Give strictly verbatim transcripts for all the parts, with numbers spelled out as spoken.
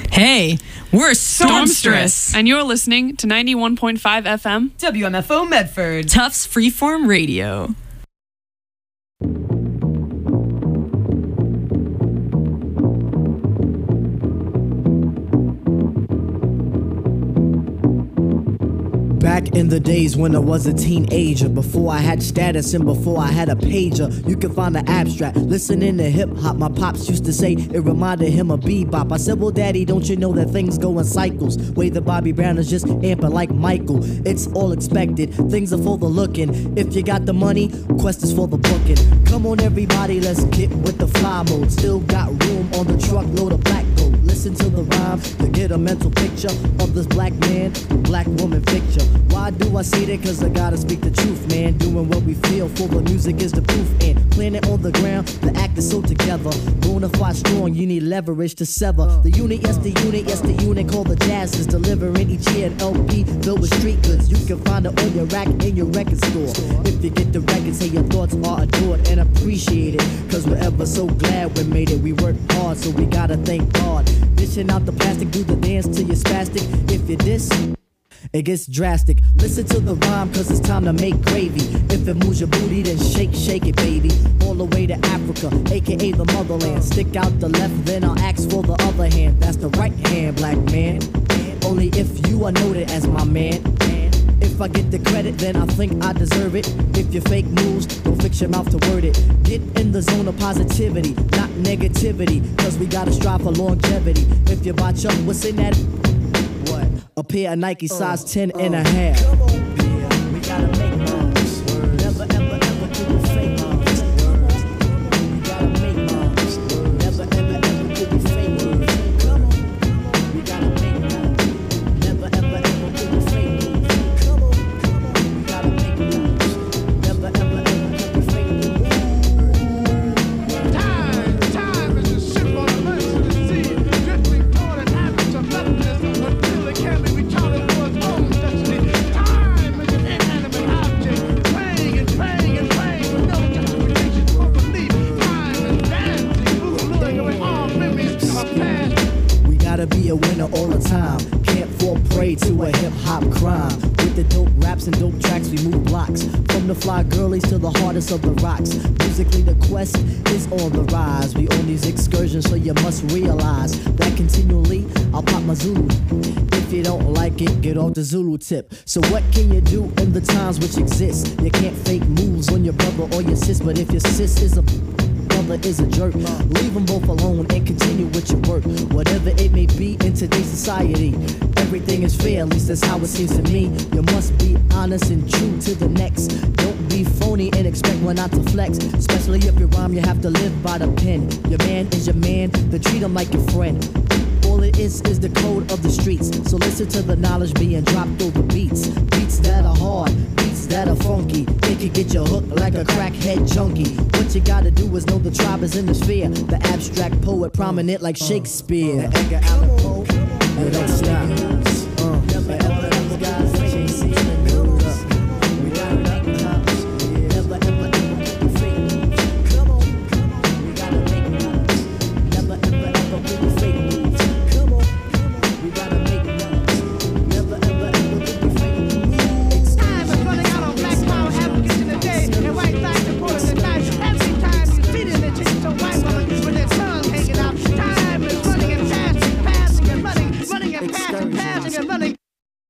Hey, we're Stormstress. And you're listening to ninety-one point five F M W M F O Medford. Tufts Freeform Radio. Back in the days when I was a teenager, before I had status and before I had a pager, you can find the abstract. Listening to hip hop, my pops used to say it reminded him of bebop. I said, well, daddy, don't you know that things go in cycles? Way that Bobby Brown is just amping like Michael. It's all expected, things are for the looking. If you got the money, quest is for the booking. Come on, everybody, let's get with the fly mode. Still got room on the truckload of black gold. Listen to the rhyme to get a mental picture of this black man, black woman picture. Why do I say that? Cause I gotta speak the truth, man. Doing what we feel for the music is the proof. And planning on the ground, the act is so together. Bonafide strong, you need leverage to sever. The unit, yes, the unit, yes, the unit called the Jazz is delivering each year an L P filled with street goods. You can find it on your rack in your record store. If you get the record, say your thoughts are adored and appreciated. Cause we're ever so glad we made it. We worked hard, so we gotta thank God. Dishing out the plastic, do the dance till you're spastic. If you diss, it gets drastic. Listen to the rhyme, cause it's time to make gravy. If it moves your booty, then shake, shake it, baby. All the way to Africa, aka the motherland. Stick out the left, then I'll ask for the other hand. That's the right hand, black man. Only if you are noted as my man. If I get the credit, then I think I deserve it. If you fake moves, don't fix your mouth to word it. Get in the zone of positivity, not negativity. Cause we gotta strive for longevity. If you botch up, what's in that? What? A pair of Nike size uh, ten uh, and a half. Come on, yeah, we gotta make moves. Never, ever, ever do the fake moves. We gotta make moves. Never, ever, ever do the fake moves. Come on, we gotta make moves. Never, ever, ever do the fake moves. Come on, we gotta make moves. Never, ever, ever do the fake moves. Time, time is a ship on the mercy of the sea, drifting toward an average of nothingness until it can be retarded for its own destiny. Time is an inanimate object, praying and praying and praying with no justification for belief. Time is dancing, moving away all memories of past. We gotta be a winner all the time. Can't fall prey to a hip-hop crime. With the dope raps and dope tracks, we move blocks. From the fly girlies to the hardest of the rocks. Musically, the quest is on the rise. We on these excursions, so you must realize that continually, I'll pop my Zulu. If you don't like it, get off the Zulu tip. So what can you do in the times which exist? You can't fake moves on your brother or your sis, but if your sis is a brother is a jerk, leave them both alone and continue with your work. Whatever it may be in today's society, everything is fair, at least that's how it seems to me. You must be honest and true to the next. Don't be phony and expect one not to flex. Especially if you rhyme, you have to live by the pen. Your man is your man, then treat him like your friend. All it is is the code of the streets. So listen to the knowledge being dropped over beats. Beats that are hard, beats that are funky. It can get you hooked like a crackhead junkie. What you gotta do is know the tribe is in the sphere. The abstract poet prominent like Shakespeare. And Edgar Allan Poe, and don't stop. Uh, never ever these guys that you see in the news. We gotta make moves. Never ever ever do the fake moves. Come on, we gotta make moves. Never ever ever do the fake moves. Come on, we gotta make moves. Never ever ever do the fake moves. Time is running out on black power advocates in the day, and white light supporters at night. Every time you see them, they take so white woman with their tongue hanging out. Time is running and passing, passing and running, running and passing, passing and running.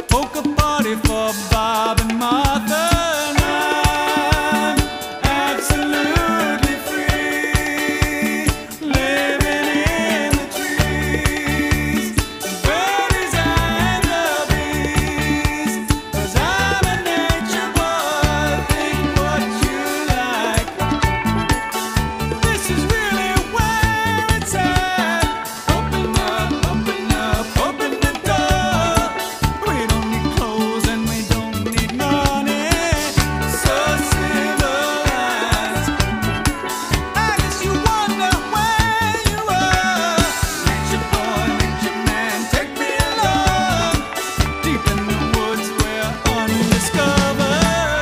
polka party for Bob and Martha. And I'm absolutely free, living in the trees, the birdies and the bees. 'Cause I'm a nature boy, think what you like. This is really where it's at. Open up, open up, open the door. We don't need clothes and we don't need money. So civilized. I guess you wonder where you are. Nature boy, nature man, take me along. Deep in the woods where undiscovered.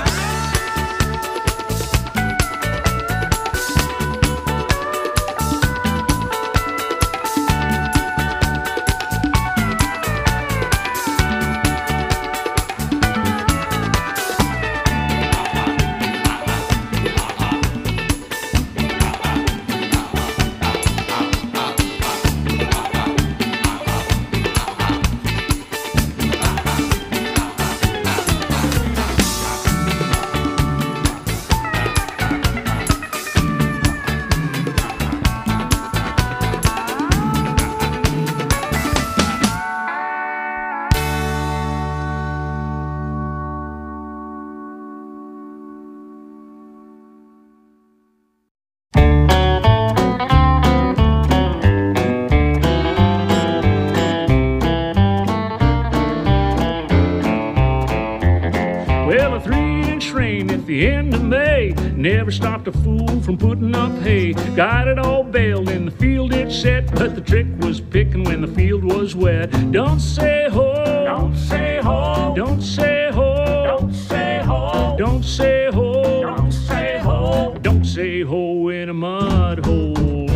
Well, a three-inch rain at the end of May never stopped a fool from putting up hay. Got it all baled in the field it set, but the trick was picking when the field was wet. Don't say ho, don't say ho, don't say ho, don't say ho, don't say ho, don't say ho, don't say ho in a mud hole.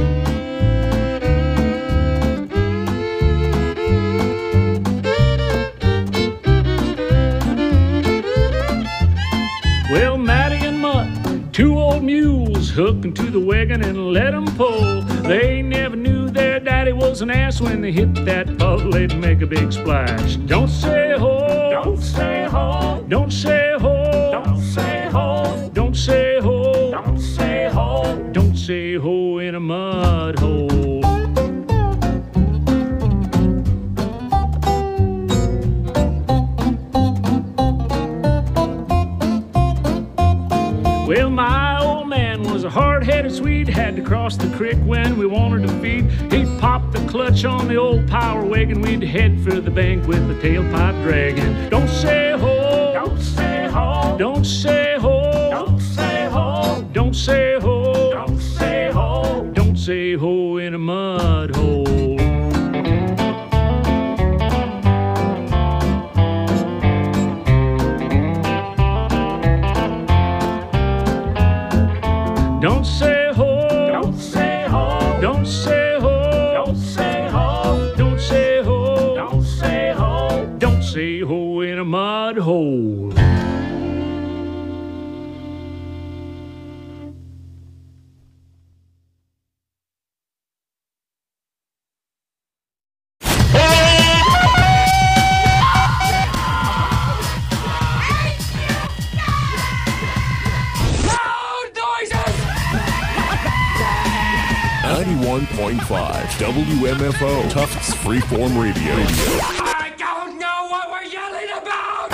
Well, Matty and Mutt, two old mules, hooking to the wagon and let 'em pull. They never knew their daddy was an ass. When they hit that puddle, they'd make a big splash. Don't say ho, don't say ho, don't say ho, don't say ho, don't say ho, don't say ho, don't say ho in a mud hole. Well, my old man was a hard-headed Swede, had to cross the creek when we wanted to feed. He'd pop the clutch on the old power wagon, we'd head for the bank with the tailpipe dragging. Don't say ho, don't say ho, don't say ho, don't say ho, don't say ho, don't say ho, don't say ho in a mud hole. Don't say ho, don't say ho, don't say ho, don't say ho, don't say ho, don't say ho, don't say ho in a mud hole. ninety-one point five W M F O Tufts Freeform Radio. I don't know what we're yelling about!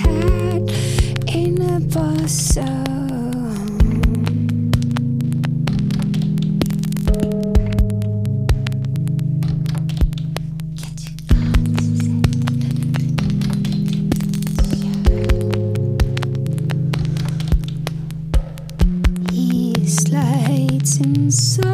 cat in a bosom. He slides inside,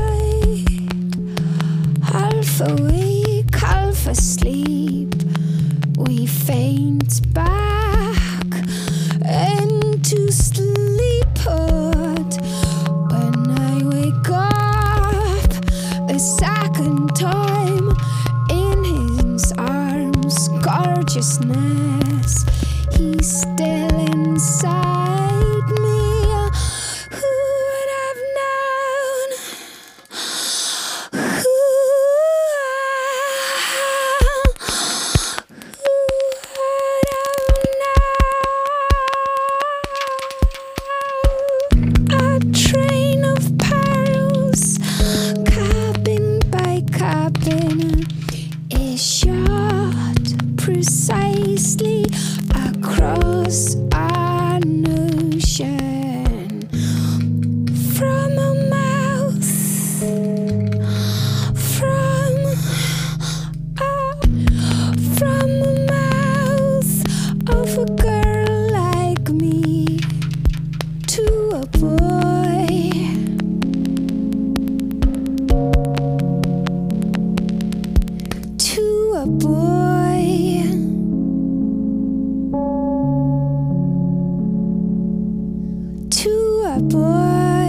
half awake, half asleep. We faint back into sleep. But when I wake up a second time in his arms, gorgeousness, he's still inside me. Who would have known? Who a train of perils, cabin by cabin, is shot precisely across an ocean from a mouth, from a, from a mouth of a girl like me to a boy, to a boy, to a boy.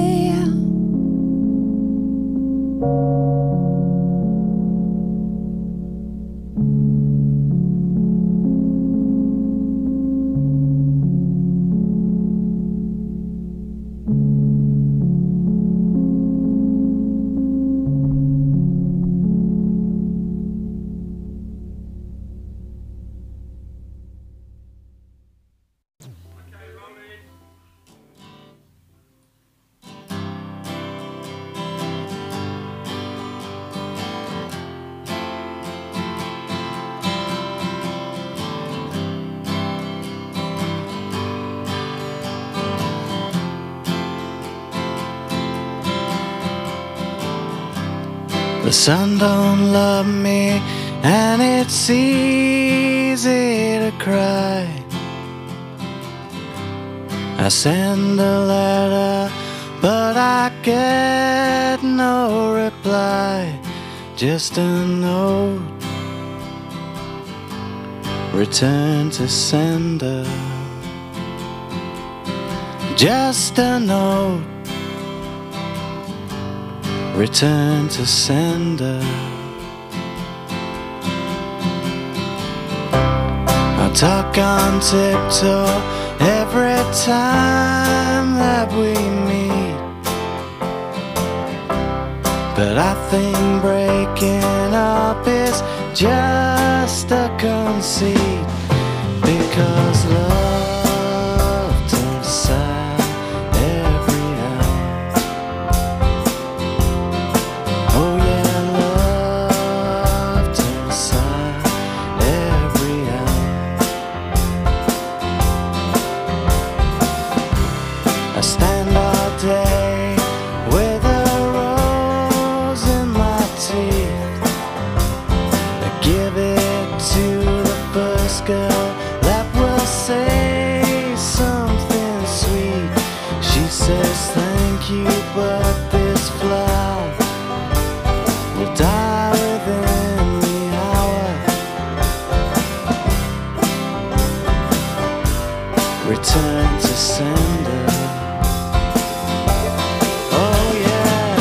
The sun don't love me, and it's easy to cry. I send a letter, but I get no reply. Just a note, return to sender. Just a note, return to sender. I talk on tiptoe every time that we meet, but I think breaking up is just a conceit, because love turns sad every hour. Oh yeah, love turns sad every hour. I stand all day with a rose in my teeth. I give it to the first girl that will say something sweet. She says thank you, but this flower will die within the hour. Return to sender. Oh yeah.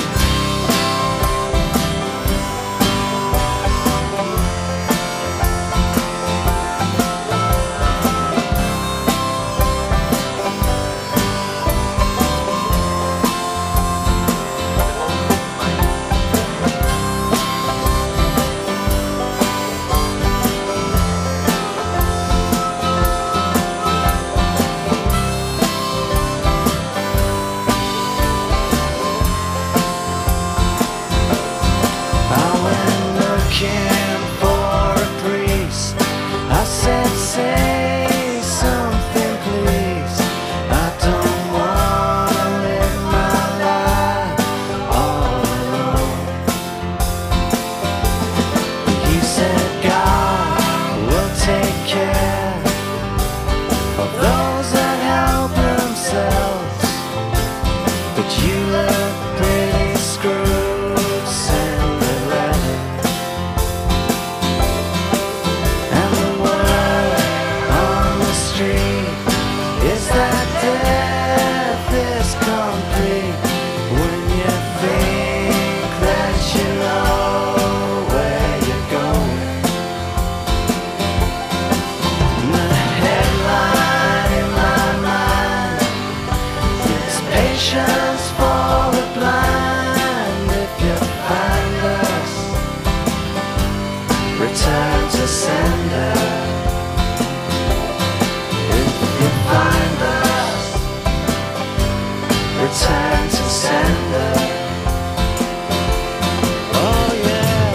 those that help themselves. But you look pretty screwed, Cinderella. And the word on the street is that death is complete when you think that you know where you're going. And the headline in my mind is patience for the blind. If you find us, return to sender. If you find us, return to sender. Oh yeah.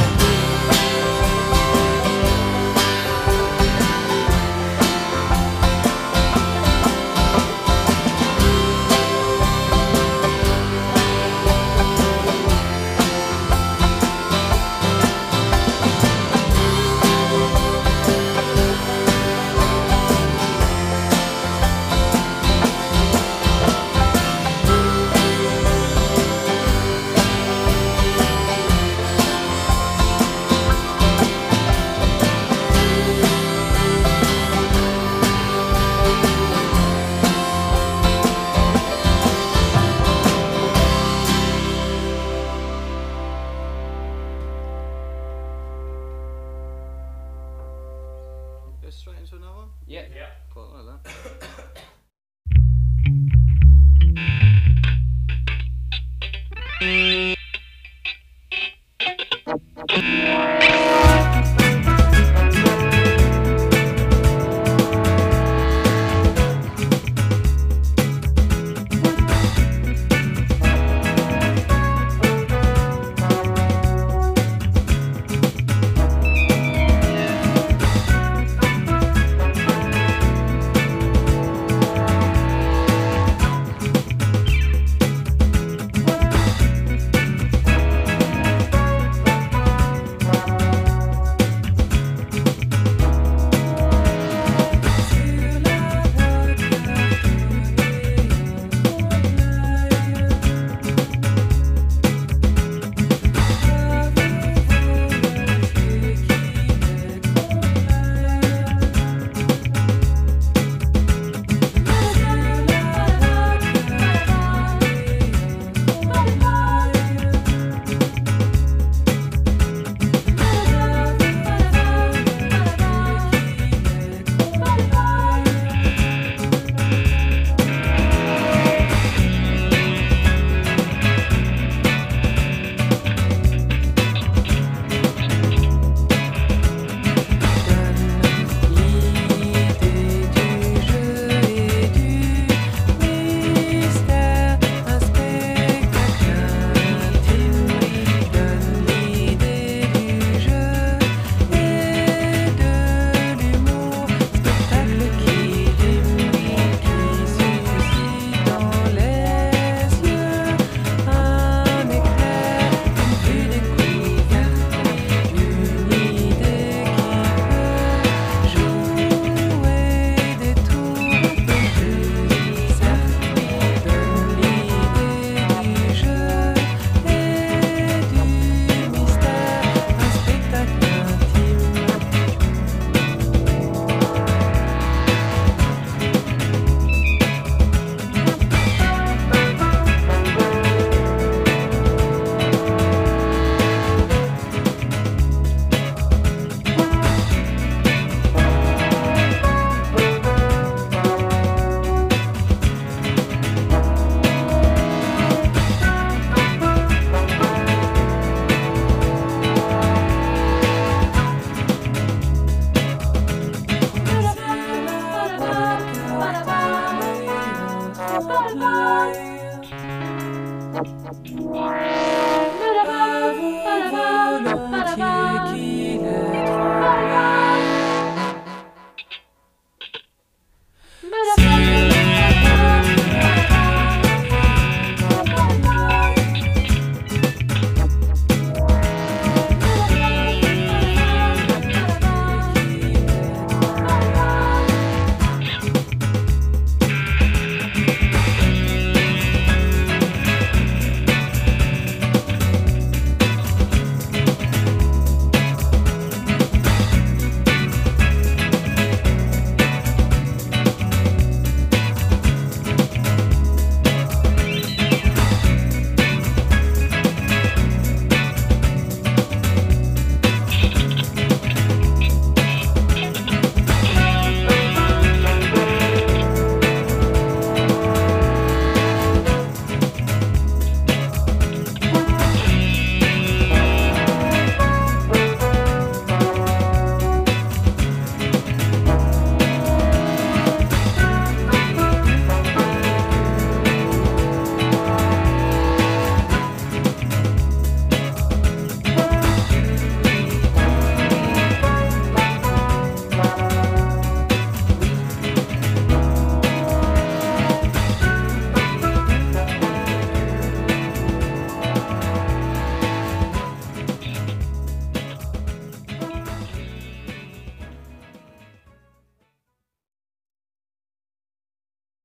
Go straight into another one? Yeah. Yeah. Quite like that.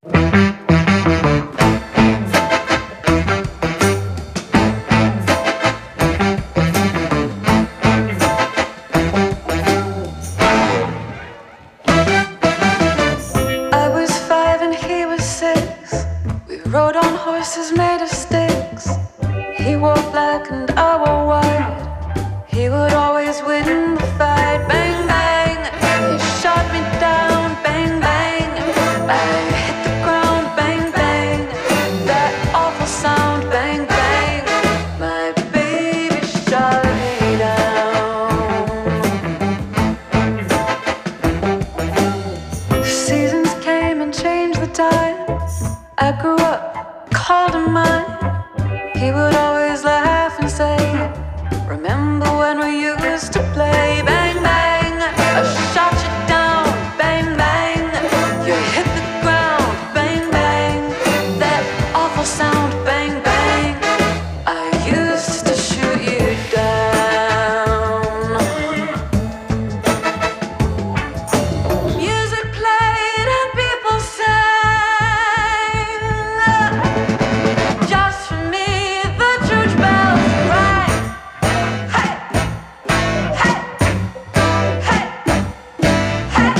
I was five and he was six. We rode on horses made of sticks. He wore black and I wore white. He would always win the fight. Bang, bang, he shot me down. Bang, bang, I hit the ground. Bang, bang, that awful sound. Bang, bang, my baby shot me down. Seasons came and changed the time. I grew up, called him mine. He would always laugh and say, remember when we used to play? Bang, bang, I shot you down. Bang, bang, you hit the ground. Bang, bang, that awful sound. Bang, bang, I used to shoot you down. Music played and people sang. Just for me, the church bells rang. Hey, hey, hey, hey.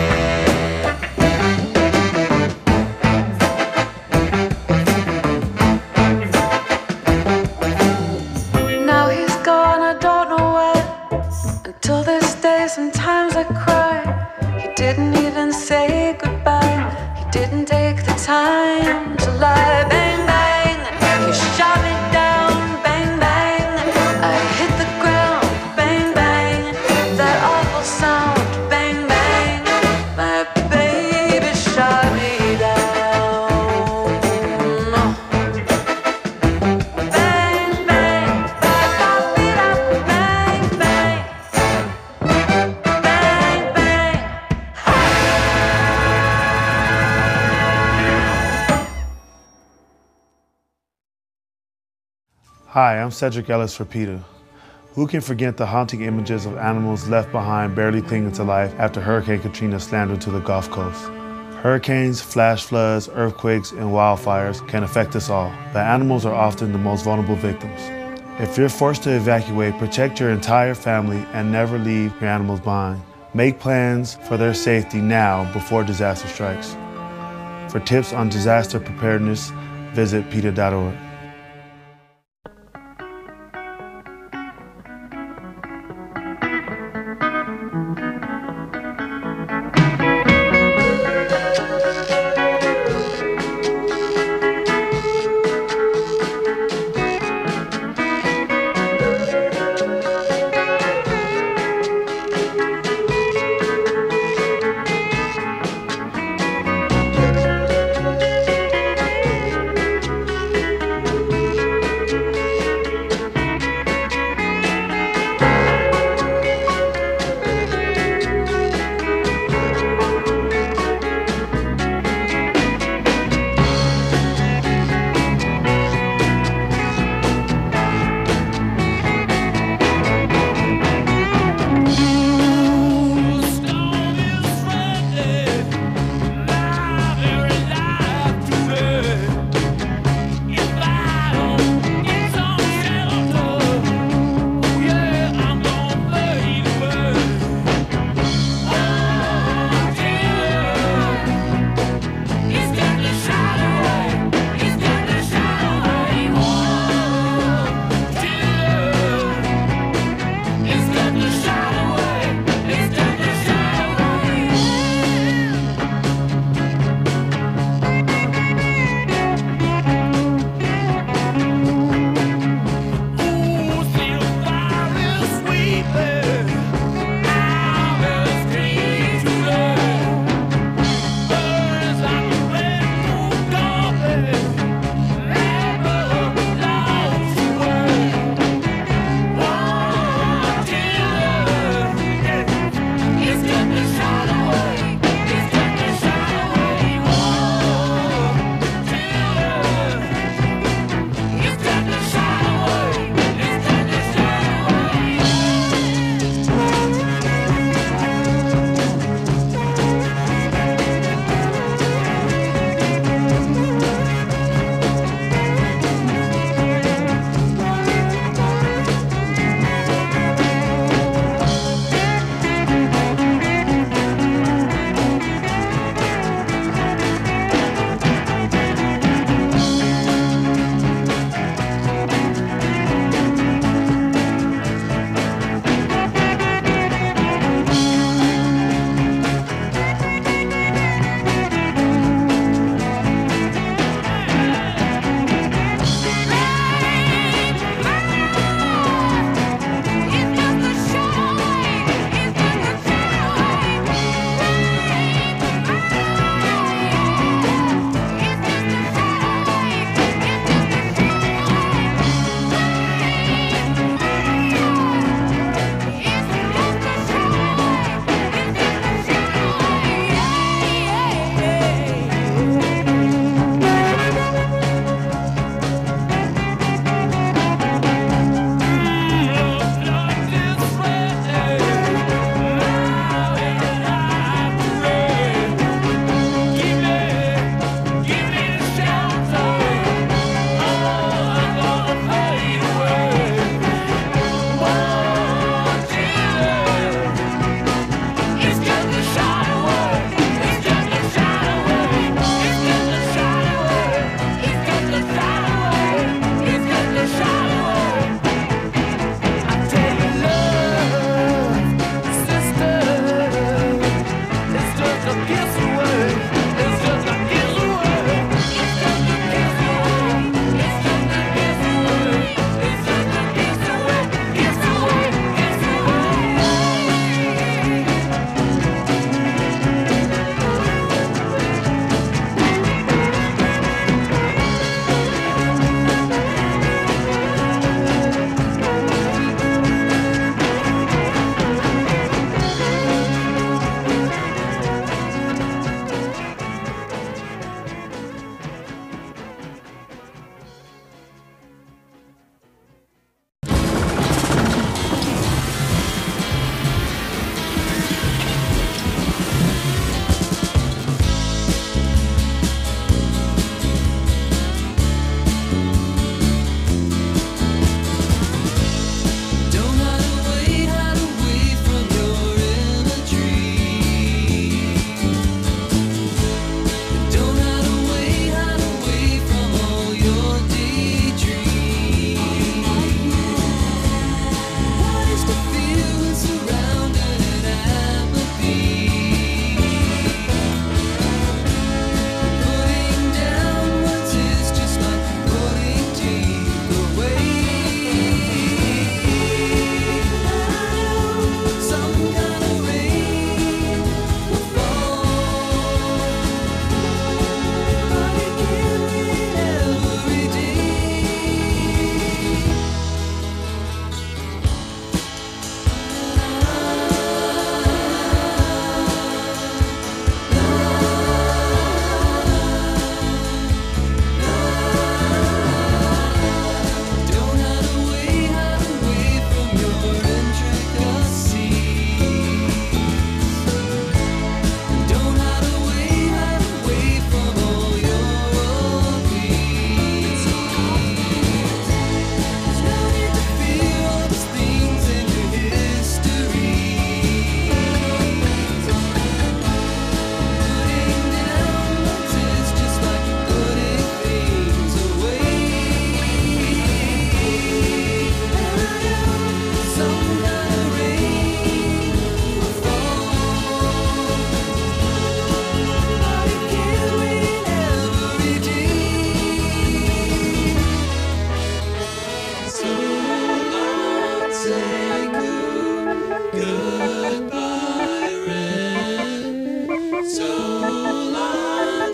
Now he's gone, I don't know where. Until this day, sometimes I cry. He didn't even say goodbye. He didn't take the time to lie. Bang, bang, he shot me down. Bang, bang, I hit the ground. Bang, bang, that awful sound. Bang, bang, my baby shot me down. Bang, bang, ba-ba-be-da. Bang, bang, bang, bang. Hi, I'm Cedric Ellis for PETA. Who can forget the haunting images of animals left behind barely clinging to life after Hurricane Katrina slammed into the Gulf Coast? Hurricanes, flash floods, earthquakes, and wildfires can affect us all, but animals are often the most vulnerable victims. If you're forced to evacuate, protect your entire family and never leave your animals behind. Make plans for their safety now before disaster strikes. For tips on disaster preparedness, visit PETA dot org.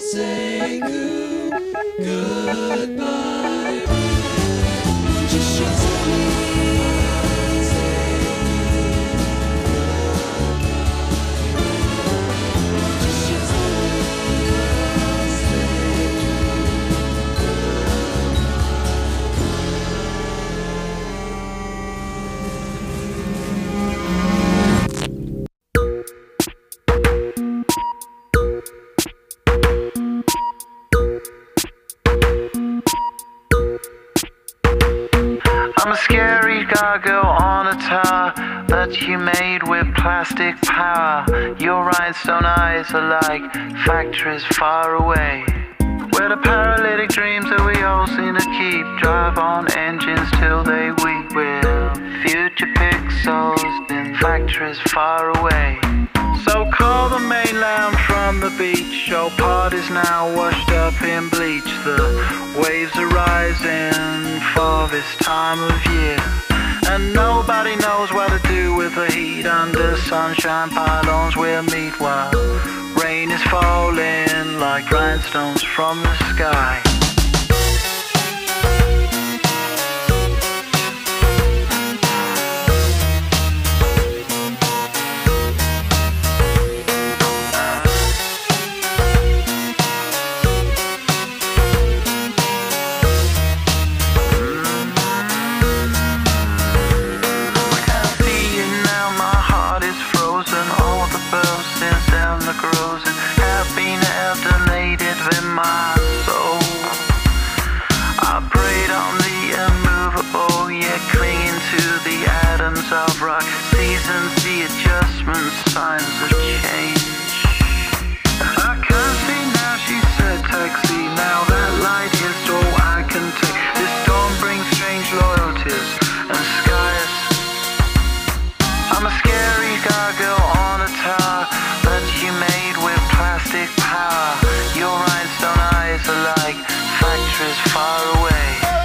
say good, goodbye. Just shelter me. I'm a scary gargoyle on a tower that you made with plastic power. Your rhinestone eyes are like factories far away, where the paralytic dreams that we all seem to keep drive on engines till they weep. We're future pixels in factories far away. So call the mainland from the beach. All parties now washed up in bleach. The waves are rising for this time of year, and nobody knows what to do with the heat. Under sunshine pylons we'll meet while rain is falling like rhinestones from the sky. Of rock, seasons, the adjustments, signs of change. I can't see now, she said taxi. Now that light is all I can take. This storm brings strange loyalties and skies. I'm a scary gargoyle on a tower that you made with plastic power. Your rhinestone eyes are like factories far away.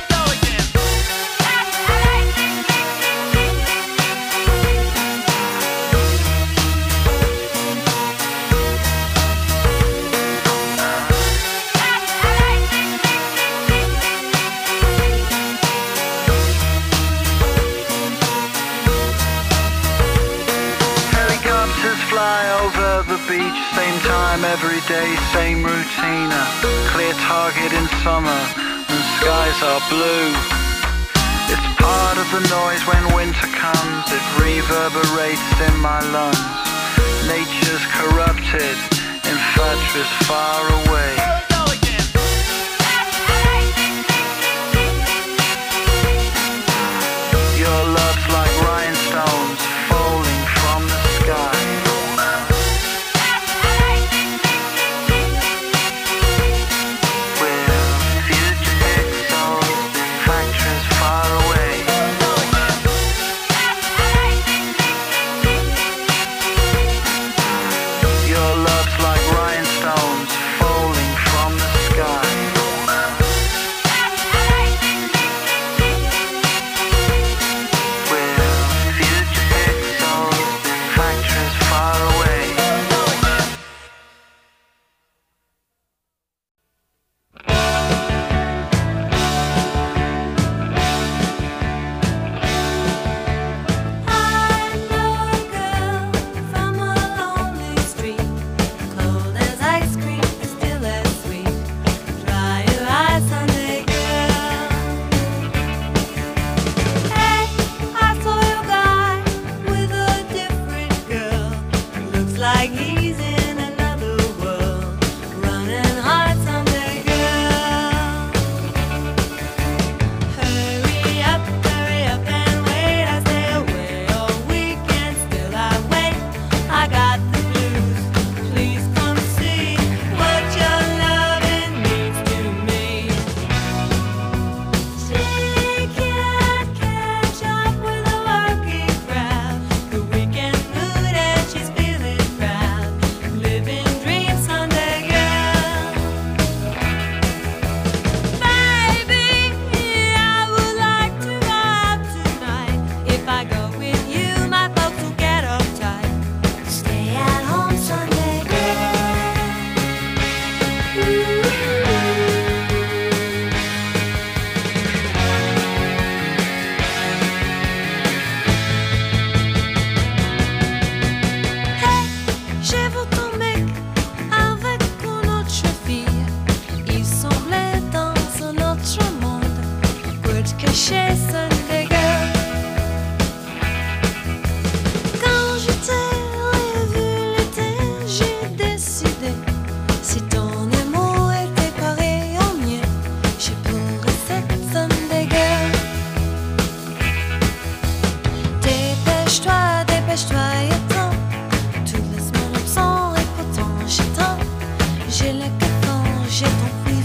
Same time every day, same routine. A clear target in summer and skies are blue. It's part of the noise when winter comes. It reverberates in my lungs. Nature's corrupted in factories far away. Your love's like rhinestones falling from the sky. Falling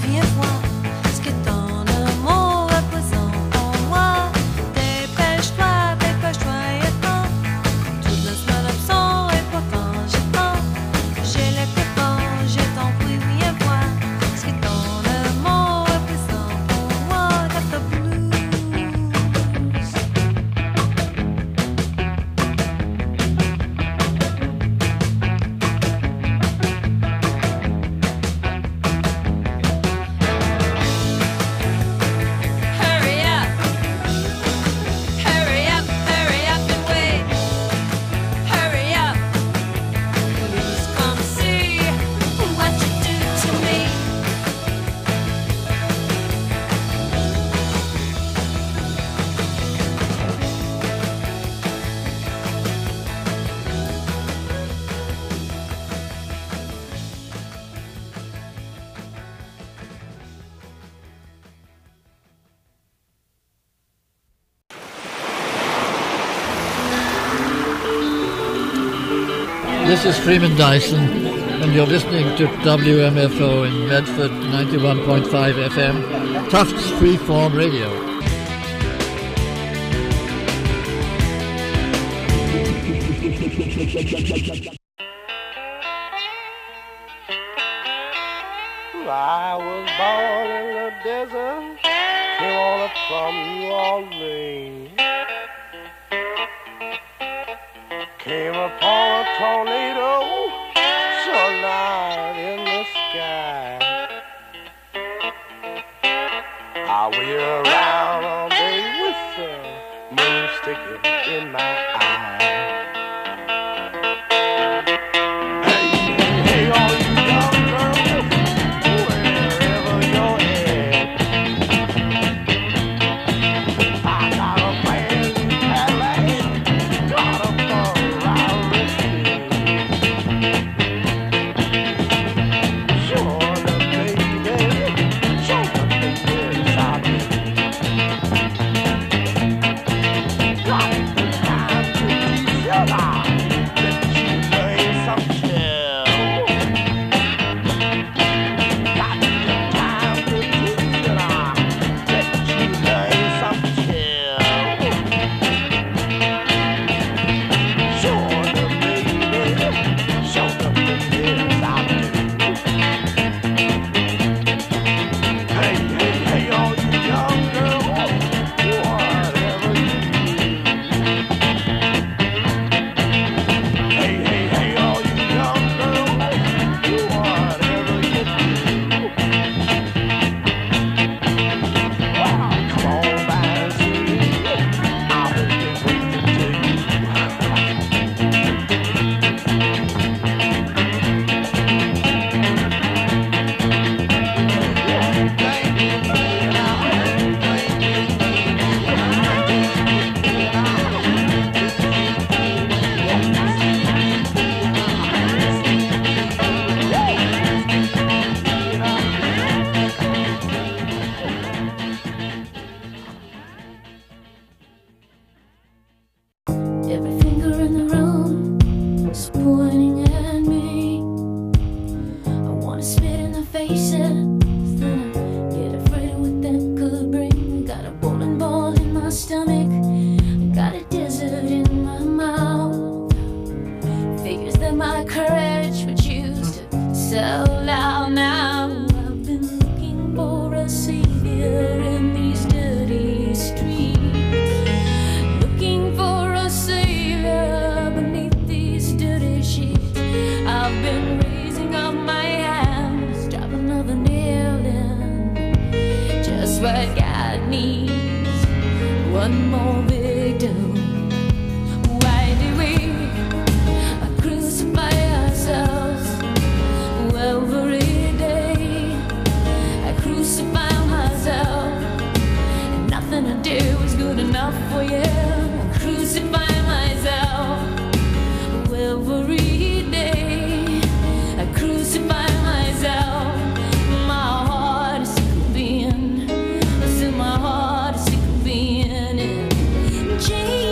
viens voir ce que ton amour représente pour moi. Dépêche-toi, dépêche-toi et attends. Toute la semaine absent et pourtant j'attends. J'ai les coupons, je t'en prie, viens voir ce que ton amour représente pour moi. Doctor Blues. Hurry up, hurry up, hurry up and wait. Hurry up, please come see what you do to me. This is Freeman Dyson, and you're listening to W M F O in Medford, ninety-one point five F M, Tufts Freeform Radio. I was born in the desert, came on up from New Orleans. Came upon a tornado, so light in the sky. I wheel around all day with the moon sticking in my eye. Hey, hey, all you young girls, wherever you're at, I got a brand new Cadillac, got a Ferrari. Sure the baby, sure the baby, I do. Got the time to teach you now, let you learn some skill. Got the time to teach you now, let you learn some skill. Sure the baby, sure the baby, I do. Hey, hey, hey, all you young girls, whatever you do. Hey, hey, hey, all you young girls, whatever you do. Wow, come on by and see, I'll be waiting to you. Every finger in the room is pointing at me. I wanna spit in their faces, then I get afraid of what that could bring. Got a bowling ball in my stomach, got a desert in my mouth. Figures that my courage would choose to sell out now. I've been looking for a savior in these dirty streets. Looking for a savior beneath these dirty sheets. I've been raising up my hands, drop another nail in. Just what God needs, one more victim. Why do we crucify ourselves every day? I crucify myself, and nothing I do is good enough for you. I crucify myself every day. I crucify myself. My heart is sick of being, I said my heart is sick of being in jail.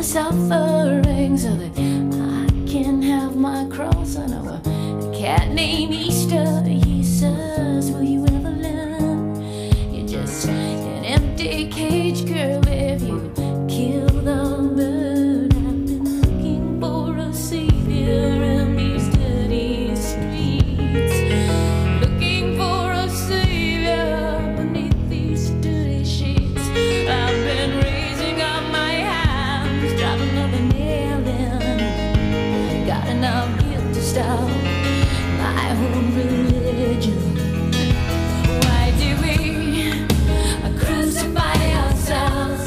suffering so that I can have my cross. I know a cat named Easter. He says, will you ever learn? You're just an empty cage, girl, if you kill the bird. I've been looking for a savior in these dirty streets, looking for a savior beneath these dirty sheets. I've been raising up my hands, dropping another nail in. Got enough guilt to stop my own religion. Why do we crucify ourselves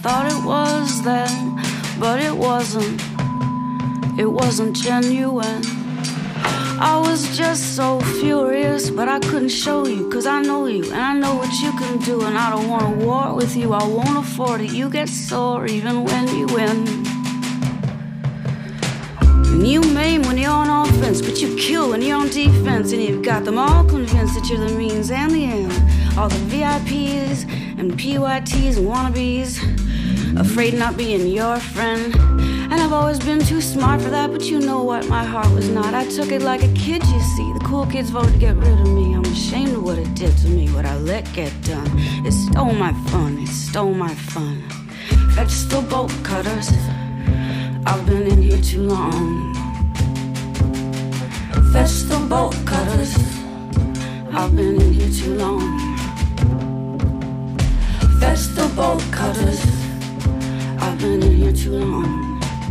thought it was then, but it wasn't. It wasn't genuine. I was just so furious, but I couldn't show you, cause I know you, and I know what you can do, and I don't want a war with you, I won't afford it. You get sore even when you win. And you maim when you're on offense, but you kill when you're on defense, and you've got them all convinced that you're the means and the end. All the V I Ps and P Y Ts and wannabes, afraid of not being your friend. And I've always been too smart for that, but you know what, my heart was not. I took it like a kid, you see. The cool kids voted to get rid of me. I'm ashamed of what it did to me, what I let get done. It stole my fun, it stole my fun. Fetch the bolt cutters, I've been in here too long. Fetch the bolt cutters, I've been in here too long. Fetch the bolt cutters, I've been in here too long.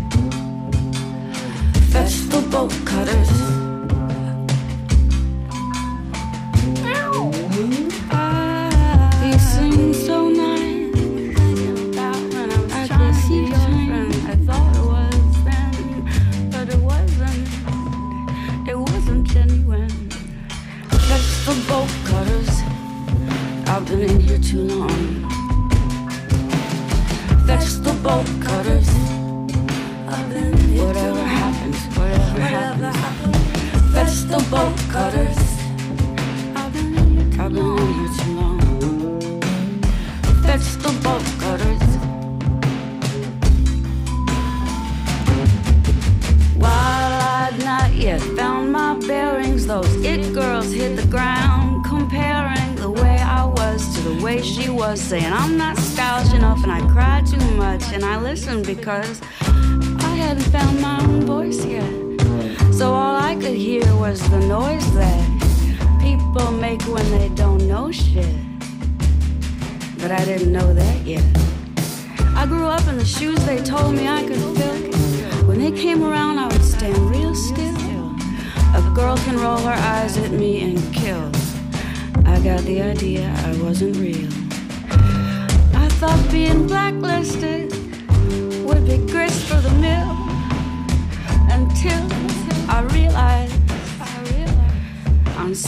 Fetch the bolt cutters. You sing so nice. I could see your friend. I thought it was then, but it wasn't. It wasn't genuine. Fetch the bolt cutters. I've been in here too long. Fetch the bolt cutters. Whatever happens, whatever happens. Fetch the bolt cutters. I've been in here too long. Fetch the bolt cutters. While I'd not yet found my bearings, those it girls hit the ground, comparing the way I was to the way she was, saying I'm not stylish enough and I cry too much, and I listened because I hadn't found my own voice yet. So all I could hear was the noise that people make when they don't know shit. But I didn't know that yet. I grew up in the shoes they told me I could fill. When they came around, I would stand real still. A girl can roll her eyes at me and kill. I got the idea I wasn't real. I thought being blacklisted would be grist for the mill, until I realized